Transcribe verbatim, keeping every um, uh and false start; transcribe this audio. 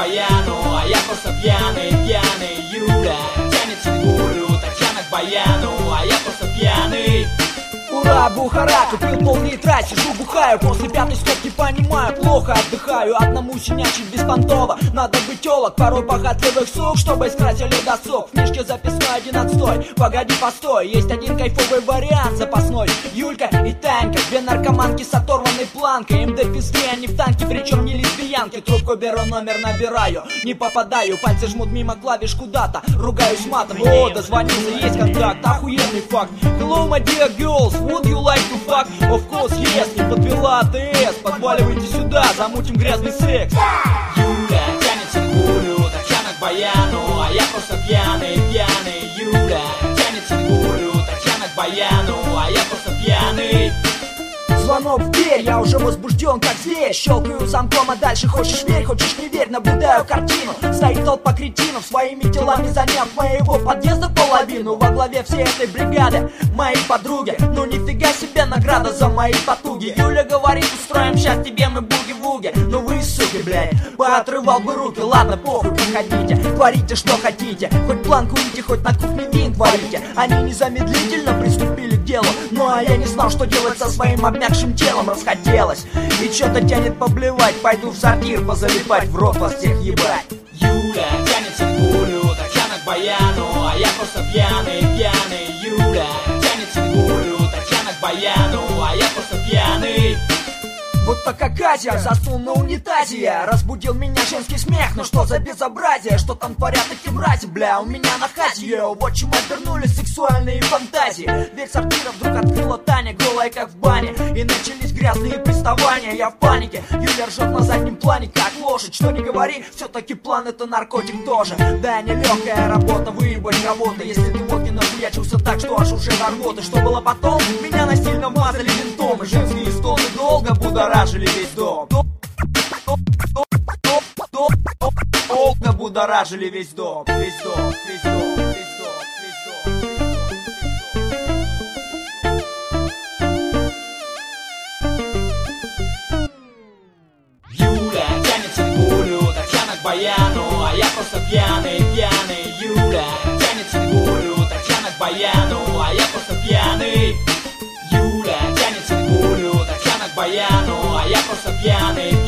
баяну, а я просто пьяный, пьяный. Юля тянет цигулю, Татьяна к баяну, а я просто пьяный. Ура, Бухара, купил пол-литра, сижу бухаю. После пятой стопки понимаю, плохо отдыхаю. Одному синячить беспонтово, надо быть телок. Порой похотливых сук, чтобы скрасили досуг. В книжке записной один отстой, погоди, постой. Есть один кайфовый вариант запасной. Юлька и Танька, две наркоманки с оторванной планкой. МД пизды, они в танке, причем не лесбиянки. Трубку беру, номер набираю, не попадаю. Пальцы жмут мимо клавиш куда-то, ругаюсь матом. О, дозвонился, есть контакт, охуенный факт. Hello, my dear girls, would you like to fuck? Of course, yes, не подвела АТС. Подваливайте сюда, замутим грязный секс. Юля тянет цигулю, Татьяна к баяну, а я просто пьяный, пьяный. Юля тянет цигулю, Татьяна к баяну, а я просто пьяный. Звонок в дверь, я уже возбужден как зверь. Щелкаю замком, а дальше хочешь верь, хочешь не верь. Наблюдаю картину, стоит толпа кретинов, своими делами заняв моего подъезда половину. Во главе всей этой бригады мои подруги. Ну нифига себе награда за мои потуги. Юля говорит, устроим сейчас тебе мы буги-вуги. Ну вы суки, блядь, поотрывал бы руки. Ладно, похуй, приходите, творите что хотите. Хоть план курите, хоть на кухне вин творите. Они незамедлительно приступили к делу. Ну а я не знал, что делать со своим обмякшим телом. Расхотелось и что-то тянет поблевать. Пойду в сортир позалипать, в рот вас всех ебать. Юля тянет цигулю, Татьяна к баяну, а я просто пьяный, пьяный. Юля тянет цигулю, Татьяна к баяну, а я просто пьяный. Вот так оказия, заснул на унитазе я. Разбудил меня женский смех, ну что за безобразие? Что там творят эти мрази, бля, у меня на хате. Йоу, вот чему обернулись сексуальные фантазии. Дверь сортира вдруг открыла Таня, голая как в бане. И начались грязные приставания, я в панике. Юля ржет на заднем плане, как лошадь. Что не говори, все-таки план это наркотик тоже. Да, нелегкая работа, выебать кого-то. Если ты вот не нахуячился так, что аж уже до рвоты. Что было потом? Меня насильно вмазали винтом. И женские стоны долго будоражили весь дом. Долго будоражили весь дом. Весь дом, весь дом, весь дом, весь дом. Юля тянет цигулю, Татьяна к баяну, а я просто пьяный, пьяный. Юля тянет цигулю, Татьяна к баяну, а я просто пьяный. Юля тянет цигулю, Татьяна к баяну, а я просто пьяный.